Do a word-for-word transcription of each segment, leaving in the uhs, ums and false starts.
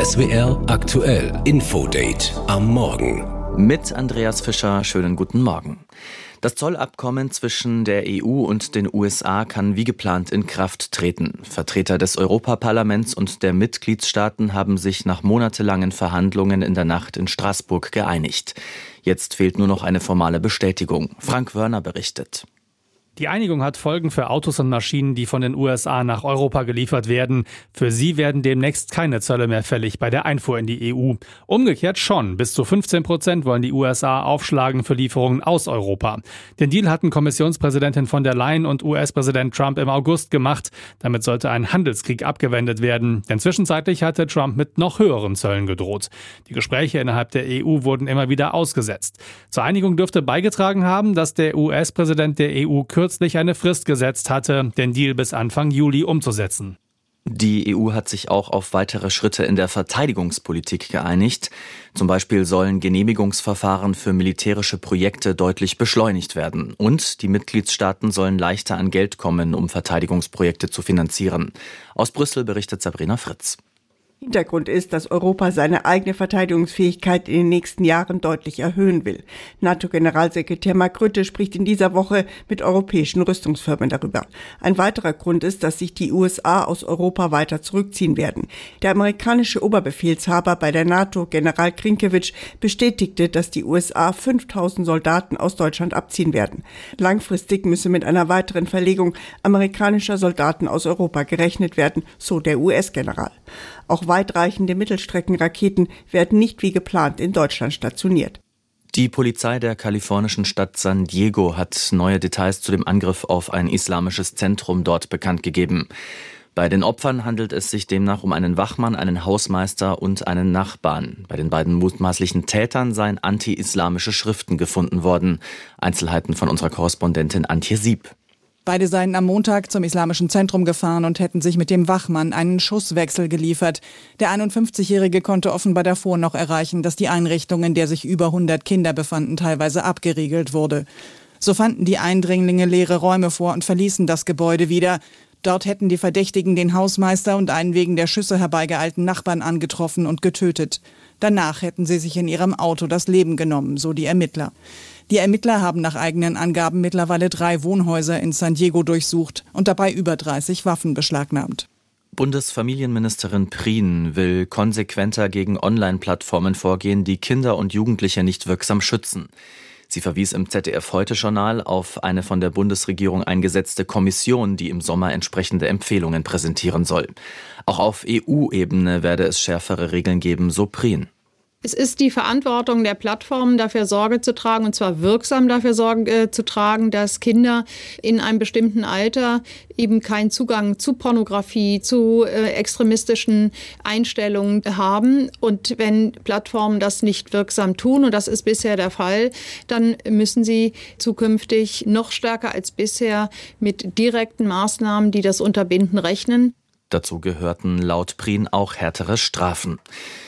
S W R aktuell Infodate am Morgen. Mit Andreas Fischer, schönen guten Morgen. Das Zollabkommen zwischen der E U und den U S A kann wie geplant in Kraft treten. Vertreter des Europaparlaments und der Mitgliedstaaten haben sich nach monatelangen Verhandlungen in der Nacht in Straßburg geeinigt. Jetzt fehlt nur noch eine formale Bestätigung. Frank Wörner berichtet. Die Einigung hat Folgen für Autos und Maschinen, die von den U S A nach Europa geliefert werden. Für sie werden demnächst keine Zölle mehr fällig bei der Einfuhr in die E U. Umgekehrt schon. Bis zu fünfzehn Prozent wollen die U S A aufschlagen für Lieferungen aus Europa. Den Deal hatten Kommissionspräsidentin von der Leyen und U S-Präsident Trump im August gemacht. Damit sollte ein Handelskrieg abgewendet werden. Denn zwischenzeitlich hatte Trump mit noch höheren Zöllen gedroht. Die Gespräche innerhalb der E U wurden immer wieder ausgesetzt. Zur Einigung dürfte beigetragen haben, dass der U S-Präsident der E U kürzlich eine Frist gesetzt hatte, den Deal bis Anfang Juli umzusetzen. Die E U hat sich auch auf weitere Schritte in der Verteidigungspolitik geeinigt. Zum Beispiel sollen Genehmigungsverfahren für militärische Projekte deutlich beschleunigt werden. Und die Mitgliedstaaten sollen leichter an Geld kommen, um Verteidigungsprojekte zu finanzieren. Aus Brüssel berichtet Sabrina Fritz. Hintergrund ist, dass Europa seine eigene Verteidigungsfähigkeit in den nächsten Jahren deutlich erhöhen will. NATO-Generalsekretär Mark Rutte spricht in dieser Woche mit europäischen Rüstungsfirmen darüber. Ein weiterer Grund ist, dass sich die U S A aus Europa weiter zurückziehen werden. Der amerikanische Oberbefehlshaber bei der NATO, General Krinkewitsch, bestätigte, dass die U S A fünftausend Soldaten aus Deutschland abziehen werden. Langfristig müsse mit einer weiteren Verlegung amerikanischer Soldaten aus Europa gerechnet werden, so der U S-General. Auch weitreichende Mittelstreckenraketen werden nicht wie geplant in Deutschland stationiert. Die Polizei der kalifornischen Stadt San Diego hat neue Details zu dem Angriff auf ein islamisches Zentrum dort bekannt gegeben. Bei den Opfern handelt es sich demnach um einen Wachmann, einen Hausmeister und einen Nachbarn. Bei den beiden mutmaßlichen Tätern seien anti-islamische Schriften gefunden worden. Einzelheiten von unserer Korrespondentin Antje Sieb. Beide seien am Montag zum islamischen Zentrum gefahren und hätten sich mit dem Wachmann einen Schusswechsel geliefert. Der einundfünfzigjährige konnte offenbar davor noch erreichen, dass die Einrichtung, in der sich über hundert Kinder befanden, teilweise abgeriegelt wurde. So fanden die Eindringlinge leere Räume vor und verließen das Gebäude wieder. Dort hätten die Verdächtigen den Hausmeister und einen wegen der Schüsse herbeigeeilten Nachbarn angetroffen und getötet. Danach hätten sie sich in ihrem Auto das Leben genommen, so die Ermittler. Die Ermittler haben nach eigenen Angaben mittlerweile drei Wohnhäuser in San Diego durchsucht und dabei über dreißig Waffen beschlagnahmt. Bundesfamilienministerin Prien will konsequenter gegen Online-Plattformen vorgehen, die Kinder und Jugendliche nicht wirksam schützen. Sie verwies im Z D F-Heute-Journal auf eine von der Bundesregierung eingesetzte Kommission, die im Sommer entsprechende Empfehlungen präsentieren soll. Auch auf E U-Ebene werde es schärfere Regeln geben, so Prien. Es ist die Verantwortung der Plattformen, dafür Sorge zu tragen, und zwar wirksam dafür Sorge äh, zu tragen, dass Kinder in einem bestimmten Alter eben keinen Zugang zu Pornografie, zu äh, extremistischen Einstellungen haben. Und wenn Plattformen das nicht wirksam tun, und das ist bisher der Fall, dann müssen sie zukünftig noch stärker als bisher mit direkten Maßnahmen, die das unterbinden, rechnen. Dazu gehörten laut Prien auch härtere Strafen.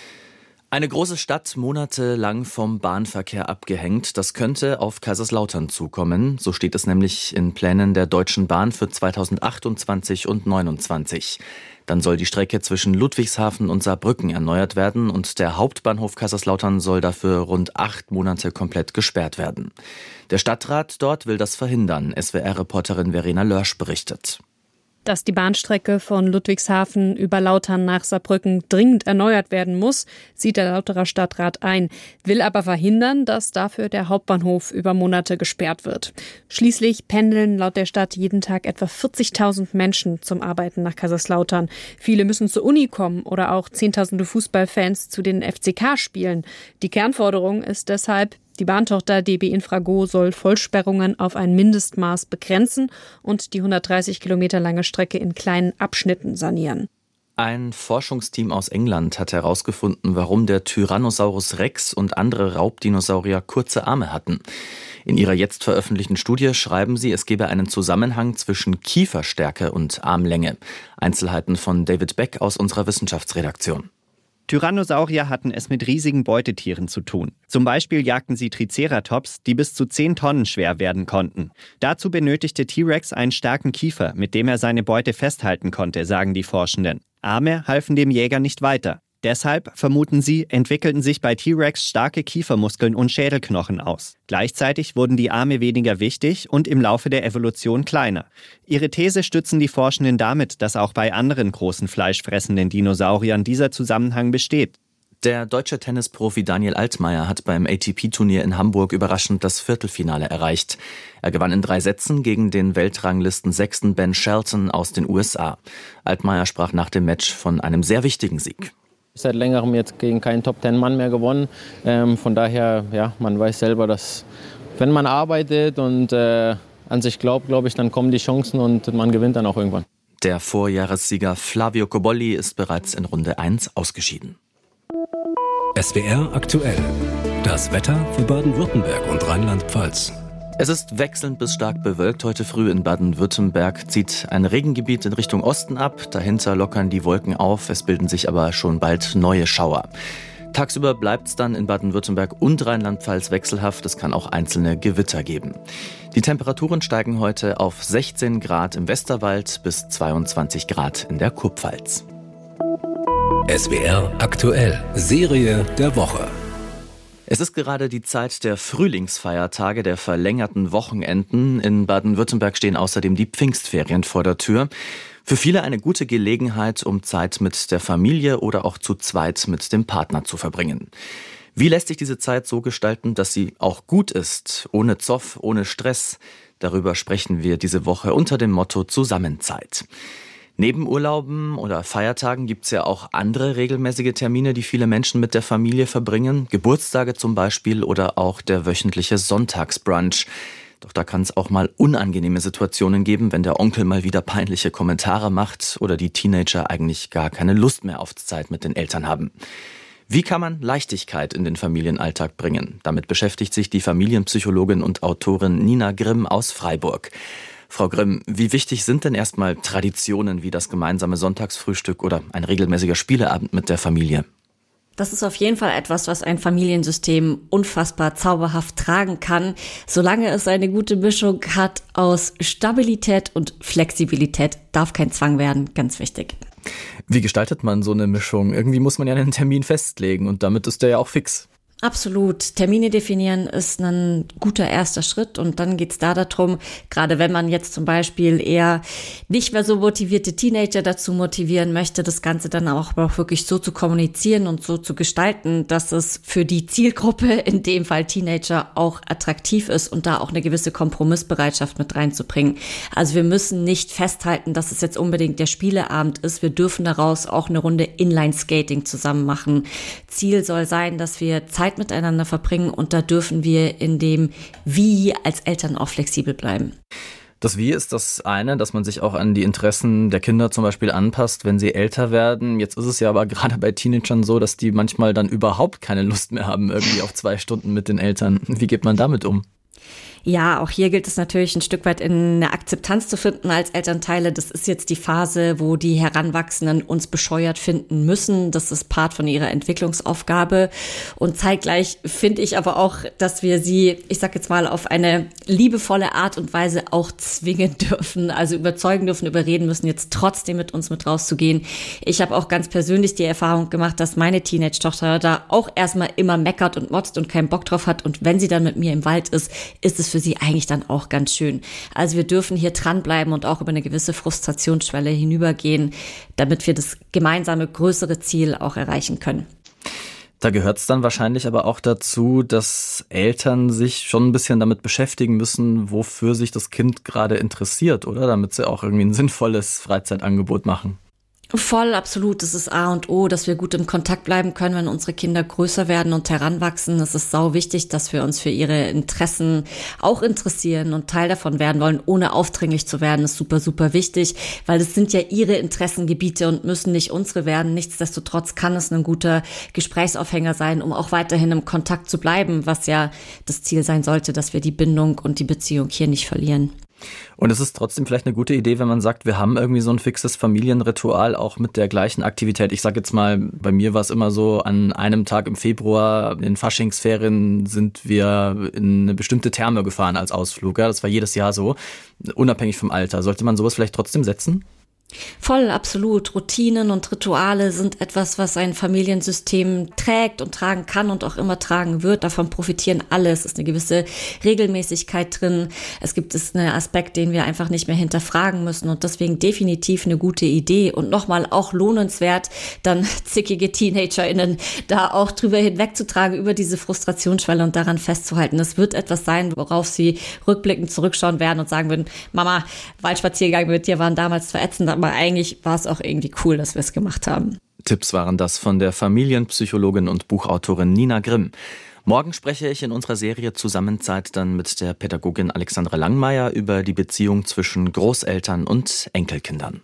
Eine große Stadt monatelang vom Bahnverkehr abgehängt, das könnte auf Kaiserslautern zukommen. So steht es nämlich in Plänen der Deutschen Bahn für zweitausendachtundzwanzig und neunundzwanzig. Dann soll die Strecke zwischen Ludwigshafen und Saarbrücken erneuert werden und der Hauptbahnhof Kaiserslautern soll dafür rund acht Monate komplett gesperrt werden. Der Stadtrat dort will das verhindern. S W R-Reporterin Verena Lörsch berichtet. Dass die Bahnstrecke von Ludwigshafen über Lautern nach Saarbrücken dringend erneuert werden muss, sieht der Lauterer Stadtrat ein, will aber verhindern, dass dafür der Hauptbahnhof über Monate gesperrt wird. Schließlich pendeln laut der Stadt jeden Tag etwa vierzigtausend Menschen zum Arbeiten nach Kaiserslautern. Viele müssen zur Uni kommen oder auch zehntausende Fußballfans zu den F C K-Spielen. Die Kernforderung ist deshalb, die Bahntochter D B Infrago soll Vollsperrungen auf ein Mindestmaß begrenzen und die hundertdreißig Kilometer lange Strecke in kleinen Abschnitten sanieren. Ein Forschungsteam aus England hat herausgefunden, warum der Tyrannosaurus Rex und andere Raubdinosaurier kurze Arme hatten. In ihrer jetzt veröffentlichten Studie schreiben sie, es gebe einen Zusammenhang zwischen Kieferstärke und Armlänge. Einzelheiten von David Beck aus unserer Wissenschaftsredaktion. Tyrannosaurier hatten es mit riesigen Beutetieren zu tun. Zum Beispiel jagten sie Triceratops, die bis zu zehn Tonnen schwer werden konnten. Dazu benötigte T-Rex einen starken Kiefer, mit dem er seine Beute festhalten konnte, sagen die Forschenden. Arme halfen dem Jäger nicht weiter. Deshalb, vermuten sie, entwickelten sich bei T-Rex starke Kiefermuskeln und Schädelknochen aus. Gleichzeitig wurden die Arme weniger wichtig und im Laufe der Evolution kleiner. Ihre These stützen die Forschenden damit, dass auch bei anderen großen fleischfressenden Dinosauriern dieser Zusammenhang besteht. Der deutsche Tennisprofi Daniel Altmaier hat beim A T P-Turnier in Hamburg überraschend das Viertelfinale erreicht. Er gewann in drei Sätzen gegen den Weltranglisten-Sechsten Ben Shelton aus den U S A. Altmaier sprach nach dem Match von einem sehr wichtigen Sieg. Seit längerem jetzt gegen keinen Top-Ten-Mann mehr gewonnen. Ähm, von daher, ja, man weiß selber, dass wenn man arbeitet und äh, an sich glaubt, glaube ich, dann kommen die Chancen und man gewinnt dann auch irgendwann. Der Vorjahressieger Flavio Cobolli ist bereits in Runde eins ausgeschieden. S W R aktuell. Das Wetter für Baden-Württemberg und Rheinland-Pfalz. Es ist wechselnd bis stark bewölkt. Heute früh in Baden-Württemberg zieht ein Regengebiet in Richtung Osten ab. Dahinter lockern die Wolken auf. Es bilden sich aber schon bald neue Schauer. Tagsüber bleibt es dann in Baden-Württemberg und Rheinland-Pfalz wechselhaft. Es kann auch einzelne Gewitter geben. Die Temperaturen steigen heute auf sechzehn Grad im Westerwald bis zweiundzwanzig Grad in der Kurpfalz. S W R aktuell. Serie der Woche. Es ist gerade die Zeit der Frühlingsfeiertage, der verlängerten Wochenenden. In Baden-Württemberg stehen außerdem die Pfingstferien vor der Tür. Für viele eine gute Gelegenheit, um Zeit mit der Familie oder auch zu zweit mit dem Partner zu verbringen. Wie lässt sich diese Zeit so gestalten, dass sie auch gut ist, ohne Zoff, ohne Stress? Darüber sprechen wir diese Woche unter dem Motto Zusammenzeit. Neben Urlauben oder Feiertagen gibt's ja auch andere regelmäßige Termine, die viele Menschen mit der Familie verbringen. Geburtstage zum Beispiel oder auch der wöchentliche Sonntagsbrunch. Doch da kann es auch mal unangenehme Situationen geben, wenn der Onkel mal wieder peinliche Kommentare macht oder die Teenager eigentlich gar keine Lust mehr auf Zeit mit den Eltern haben. Wie kann man Leichtigkeit in den Familienalltag bringen? Damit beschäftigt sich die Familienpsychologin und Autorin Nina Grimm aus Freiburg. Frau Grimm, wie wichtig sind denn erstmal Traditionen wie das gemeinsame Sonntagsfrühstück oder ein regelmäßiger Spieleabend mit der Familie? Das ist auf jeden Fall etwas, was ein Familiensystem unfassbar zauberhaft tragen kann, solange es eine gute Mischung hat aus Stabilität und Flexibilität. Darf kein Zwang werden, ganz wichtig. Wie gestaltet man so eine Mischung? Irgendwie muss man ja einen Termin festlegen und damit ist der ja auch fix. Absolut. Termine definieren ist ein guter erster Schritt und dann geht's da darum, gerade wenn man jetzt zum Beispiel eher nicht mehr so motivierte Teenager dazu motivieren möchte, das Ganze dann auch wirklich so zu kommunizieren und so zu gestalten, dass es für die Zielgruppe, in dem Fall Teenager, auch attraktiv ist und da auch eine gewisse Kompromissbereitschaft mit reinzubringen. Also wir müssen nicht festhalten, dass es jetzt unbedingt der Spieleabend ist. Wir dürfen daraus auch eine Runde Inline-Skating zusammen machen. Ziel soll sein, dass wir Zeit miteinander verbringen und da dürfen wir in dem Wie als Eltern auch flexibel bleiben. Das Wie ist das eine, dass man sich auch an die Interessen der Kinder zum Beispiel anpasst, wenn sie älter werden. Jetzt ist es ja aber gerade bei Teenagern so, dass die manchmal dann überhaupt keine Lust mehr haben, irgendwie auf zwei Stunden mit den Eltern. Wie geht man damit um? Ja, auch hier gilt es natürlich ein Stück weit in eine Akzeptanz zu finden als Elternteile. Das ist jetzt die Phase, wo die Heranwachsenden uns bescheuert finden müssen. Das ist Part von ihrer Entwicklungsaufgabe. Und zeitgleich finde ich aber auch, dass wir sie, ich sag jetzt mal, auf eine liebevolle Art und Weise auch zwingen dürfen, also überzeugen dürfen, überreden müssen, jetzt trotzdem mit uns mit rauszugehen. Ich habe auch ganz persönlich die Erfahrung gemacht, dass meine Teenage-Tochter da auch erstmal immer meckert und motzt und keinen Bock drauf hat. Und wenn sie dann mit mir im Wald ist, ist es für sie eigentlich dann auch ganz schön. Also wir dürfen hier dranbleiben und auch über eine gewisse Frustrationsschwelle hinübergehen, damit wir das gemeinsame größere Ziel auch erreichen können. Da gehört es dann wahrscheinlich aber auch dazu, dass Eltern sich schon ein bisschen damit beschäftigen müssen, wofür sich das Kind gerade interessiert, oder? Damit sie auch irgendwie ein sinnvolles Freizeitangebot machen. Voll, absolut. Das ist A und O, dass wir gut im Kontakt bleiben können, wenn unsere Kinder größer werden und heranwachsen. Es ist sau wichtig, dass wir uns für ihre Interessen auch interessieren und Teil davon werden wollen, ohne aufdringlich zu werden. Das ist super, super wichtig, weil es sind ja ihre Interessengebiete und müssen nicht unsere werden. Nichtsdestotrotz kann es ein guter Gesprächsaufhänger sein, um auch weiterhin im Kontakt zu bleiben, was ja das Ziel sein sollte, dass wir die Bindung und die Beziehung hier nicht verlieren. Und es ist trotzdem vielleicht eine gute Idee, wenn man sagt, wir haben irgendwie so ein fixes Familienritual, auch mit der gleichen Aktivität. Ich sage jetzt mal, bei mir war es immer so, an einem Tag im Februar, in den Faschingsferien, sind wir in eine bestimmte Therme gefahren als Ausflug. Ja, das war jedes Jahr so, unabhängig vom Alter. Sollte man sowas vielleicht trotzdem setzen? Voll, absolut. Routinen und Rituale sind etwas, was ein Familiensystem trägt und tragen kann und auch immer tragen wird. Davon profitieren alle. Es ist eine gewisse Regelmäßigkeit drin. Es gibt es einen Aspekt, den wir einfach nicht mehr hinterfragen müssen und deswegen definitiv eine gute Idee und nochmal auch lohnenswert, dann zickige TeenagerInnen da auch drüber hinwegzutragen, über diese Frustrationsschwelle und daran festzuhalten. Es wird etwas sein, worauf sie rückblickend zurückschauen werden und sagen würden, Mama, Waldspaziergänge mit dir waren damals verätzend, aber eigentlich war es auch irgendwie cool, dass wir es gemacht haben. Tipps waren das von der Familienpsychologin und Buchautorin Nina Grimm. Morgen spreche ich in unserer Serie Zusammenzeit dann mit der Pädagogin Alexandra Langmeier über die Beziehung zwischen Großeltern und Enkelkindern.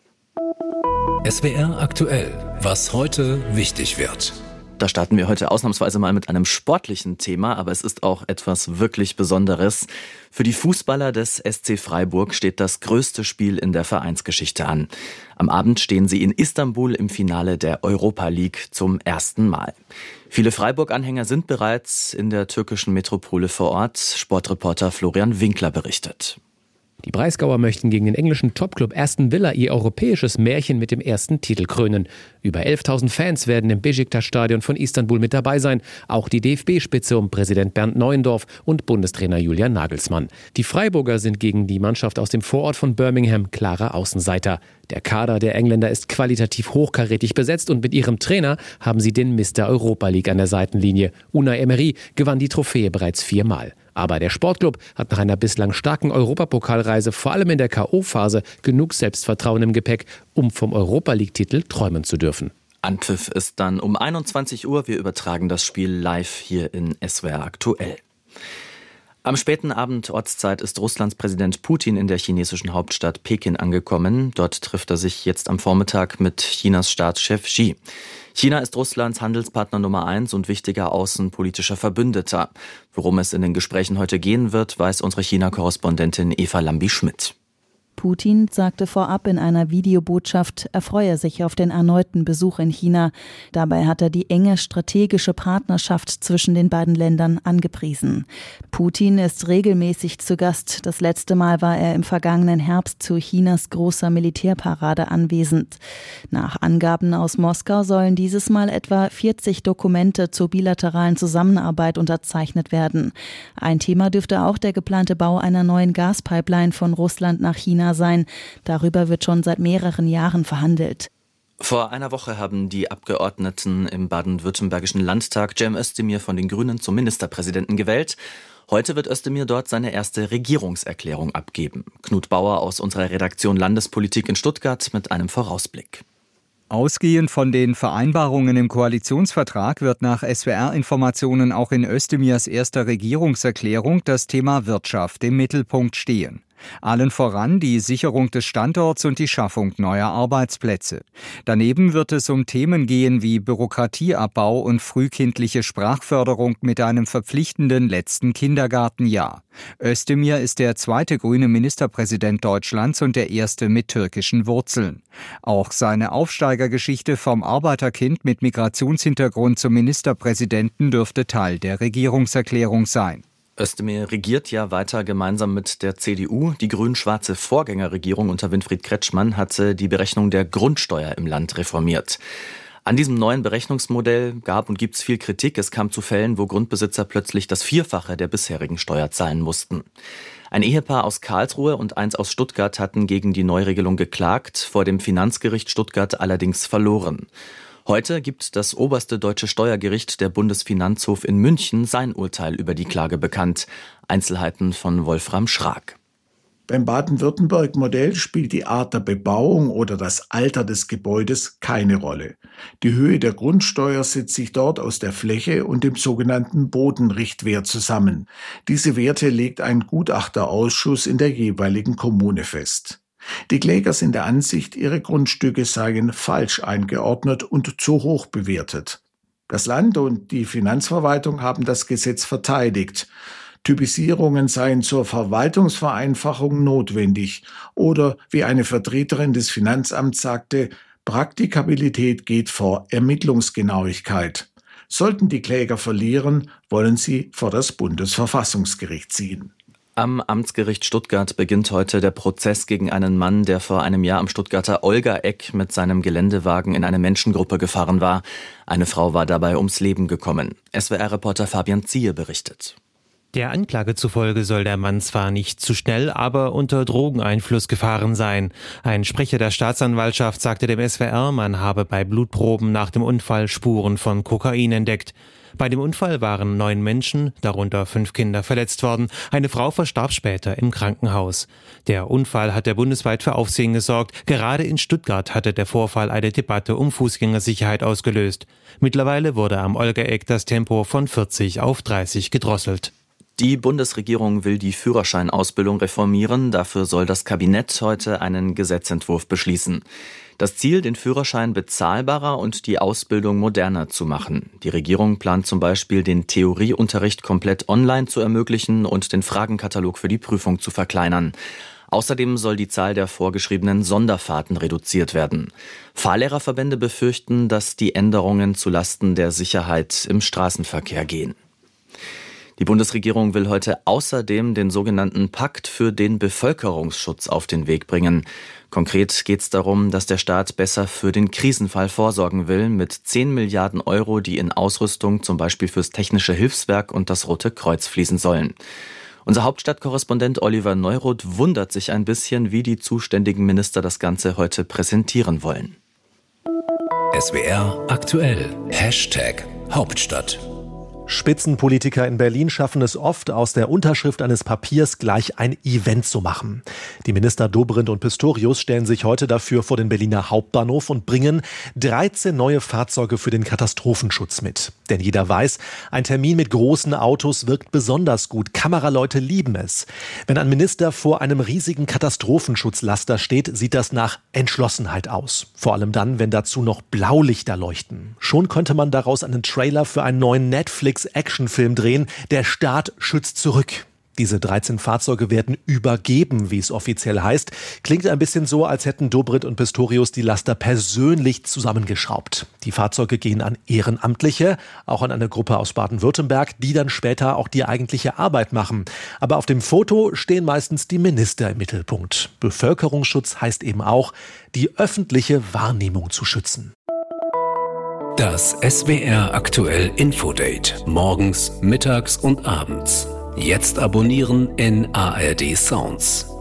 S W R aktuell, was heute wichtig wird. Da starten wir heute ausnahmsweise mal mit einem sportlichen Thema, aber es ist auch etwas wirklich Besonderes. Für die Fußballer des S C Freiburg steht das größte Spiel in der Vereinsgeschichte an. Am Abend stehen sie in Istanbul im Finale der Europa League zum ersten Mal. Viele Freiburg-Anhänger sind bereits in der türkischen Metropole vor Ort. Sportreporter Florian Winkler berichtet. Die Breisgauer möchten gegen den englischen Topclub Aston Villa ihr europäisches Märchen mit dem ersten Titel krönen. Über elftausend Fans werden im Beşiktaş-Stadion von Istanbul mit dabei sein. Auch die D F B-Spitze um Präsident Bernd Neuendorf und Bundestrainer Julian Nagelsmann. Die Freiburger sind gegen die Mannschaft aus dem Vorort von Birmingham klare Außenseiter. Der Kader der Engländer ist qualitativ hochkarätig besetzt und mit ihrem Trainer haben sie den Mister Europa League an der Seitenlinie. Unai Emery gewann die Trophäe bereits viermal. Aber der Sportclub hat nach einer bislang starken Europapokalreise vor allem in der K O-Phase genug Selbstvertrauen im Gepäck, um vom Europa-League-Titel träumen zu dürfen. Anpfiff ist dann um einundzwanzig Uhr. Wir übertragen das Spiel live hier in S W R aktuell. Am späten Abend Ortszeit ist Russlands Präsident Putin in der chinesischen Hauptstadt Peking angekommen. Dort trifft er sich jetzt am Vormittag mit Chinas Staatschef Xi. China ist Russlands Handelspartner Nummer eins und wichtiger außenpolitischer Verbündeter. Worum es in den Gesprächen heute gehen wird, weiß unsere China-Korrespondentin Eva Lambi-Schmidt. Putin sagte vorab in einer Videobotschaft, er freue sich auf den erneuten Besuch in China. Dabei hat er die enge strategische Partnerschaft zwischen den beiden Ländern angepriesen. Putin ist regelmäßig zu Gast. Das letzte Mal war er im vergangenen Herbst zu Chinas großer Militärparade anwesend. Nach Angaben aus Moskau sollen dieses Mal etwa vierzig Dokumente zur bilateralen Zusammenarbeit unterzeichnet werden. Ein Thema dürfte auch der geplante Bau einer neuen Gaspipeline von Russland nach China sein. Darüber wird schon seit mehreren Jahren verhandelt. Vor einer Woche haben die Abgeordneten im baden-württembergischen Landtag Cem Özdemir von den Grünen zum Ministerpräsidenten gewählt. Heute wird Özdemir dort seine erste Regierungserklärung abgeben. Knut Bauer aus unserer Redaktion Landespolitik in Stuttgart mit einem Vorausblick. Ausgehend von den Vereinbarungen im Koalitionsvertrag wird nach S W R-Informationen auch in Özdemirs erster Regierungserklärung das Thema Wirtschaft im Mittelpunkt stehen. Allen voran die Sicherung des Standorts und die Schaffung neuer Arbeitsplätze. Daneben wird es um Themen gehen wie Bürokratieabbau und frühkindliche Sprachförderung mit einem verpflichtenden letzten Kindergartenjahr. Özdemir ist der zweite grüne Ministerpräsident Deutschlands und der erste mit türkischen Wurzeln. Auch seine Aufsteigergeschichte vom Arbeiterkind mit Migrationshintergrund zum Ministerpräsidenten dürfte Teil der Regierungserklärung sein. Özdemir regiert ja weiter gemeinsam mit der C D U. Die grün-schwarze Vorgängerregierung unter Winfried Kretschmann hatte die Berechnung der Grundsteuer im Land reformiert. An diesem neuen Berechnungsmodell gab und gibt es viel Kritik. Es kam zu Fällen, wo Grundbesitzer plötzlich das Vierfache der bisherigen Steuer zahlen mussten. Ein Ehepaar aus Karlsruhe und eins aus Stuttgart hatten gegen die Neuregelung geklagt, vor dem Finanzgericht Stuttgart allerdings verloren. Heute gibt das oberste deutsche Steuergericht, der Bundesfinanzhof in München, sein Urteil über die Klage bekannt. Einzelheiten von Wolfram Schrag. Beim Baden-Württemberg-Modell spielt die Art der Bebauung oder das Alter des Gebäudes keine Rolle. Die Höhe der Grundsteuer setzt sich dort aus der Fläche und dem sogenannten Bodenrichtwert zusammen. Diese Werte legt ein Gutachterausschuss in der jeweiligen Kommune fest. Die Kläger sind der Ansicht, ihre Grundstücke seien falsch eingeordnet und zu hoch bewertet. Das Land und die Finanzverwaltung haben das Gesetz verteidigt. Typisierungen seien zur Verwaltungsvereinfachung notwendig oder, wie eine Vertreterin des Finanzamts sagte, Praktikabilität geht vor Ermittlungsgenauigkeit. Sollten die Kläger verlieren, wollen sie vor das Bundesverfassungsgericht ziehen. Am Amtsgericht Stuttgart beginnt heute der Prozess gegen einen Mann, der vor einem Jahr am Stuttgarter Olga-Eck mit seinem Geländewagen in eine Menschengruppe gefahren war. Eine Frau war dabei ums Leben gekommen. S W R-Reporter Fabian Ziehe berichtet. Der Anklage zufolge soll der Mann zwar nicht zu schnell, aber unter Drogeneinfluss gefahren sein. Ein Sprecher der Staatsanwaltschaft sagte dem S W R, man habe bei Blutproben nach dem Unfall Spuren von Kokain entdeckt. Bei dem Unfall waren neun Menschen, darunter fünf Kinder, verletzt worden. Eine Frau verstarb später im Krankenhaus. Der Unfall hat ja bundesweit für Aufsehen gesorgt. Gerade in Stuttgart hatte der Vorfall eine Debatte um Fußgängersicherheit ausgelöst. Mittlerweile wurde am Olga-Eck das Tempo von vierzig auf dreißig gedrosselt. Die Bundesregierung will die Führerscheinausbildung reformieren. Dafür soll das Kabinett heute einen Gesetzentwurf beschließen. Das Ziel, den Führerschein bezahlbarer und die Ausbildung moderner zu machen. Die Regierung plant zum Beispiel, den Theorieunterricht komplett online zu ermöglichen und den Fragenkatalog für die Prüfung zu verkleinern. Außerdem soll die Zahl der vorgeschriebenen Sonderfahrten reduziert werden. Fahrlehrerverbände befürchten, dass die Änderungen zulasten der Sicherheit im Straßenverkehr gehen. Die Bundesregierung will heute außerdem den sogenannten Pakt für den Bevölkerungsschutz auf den Weg bringen. Konkret geht es darum, dass der Staat besser für den Krisenfall vorsorgen will, mit zehn Milliarden Euro, die in Ausrüstung zum Beispiel fürs Technische Hilfswerk und das Rote Kreuz fließen sollen. Unser Hauptstadtkorrespondent Oliver Neuroth wundert sich ein bisschen, wie die zuständigen Minister das Ganze heute präsentieren wollen. S W R aktuell. Hashtag Hauptstadt. Spitzenpolitiker in Berlin schaffen es oft, aus der Unterschrift eines Papiers gleich ein Event zu machen. Die Minister Dobrindt und Pistorius stellen sich heute dafür vor den Berliner Hauptbahnhof und bringen dreizehn neue Fahrzeuge für den Katastrophenschutz mit. Denn jeder weiß, ein Termin mit großen Autos wirkt besonders gut. Kameraleute lieben es. Wenn ein Minister vor einem riesigen Katastrophenschutzlaster steht, sieht das nach Entschlossenheit aus. Vor allem dann, wenn dazu noch Blaulichter leuchten. Schon könnte man daraus einen Trailer für einen neuen Netflix-Actionfilm drehen. Der Staat schützt zurück. Diese dreizehn Fahrzeuge werden übergeben, wie es offiziell heißt. Klingt ein bisschen so, als hätten Dobrindt und Pistorius die Laster persönlich zusammengeschraubt. Die Fahrzeuge gehen an Ehrenamtliche, auch an eine Gruppe aus Baden-Württemberg, die dann später auch die eigentliche Arbeit machen. Aber auf dem Foto stehen meistens die Minister im Mittelpunkt. Bevölkerungsschutz heißt eben auch, die öffentliche Wahrnehmung zu schützen. Das S W R aktuell Infodate. Morgens, mittags und abends. Jetzt abonnieren in A R D Sounds.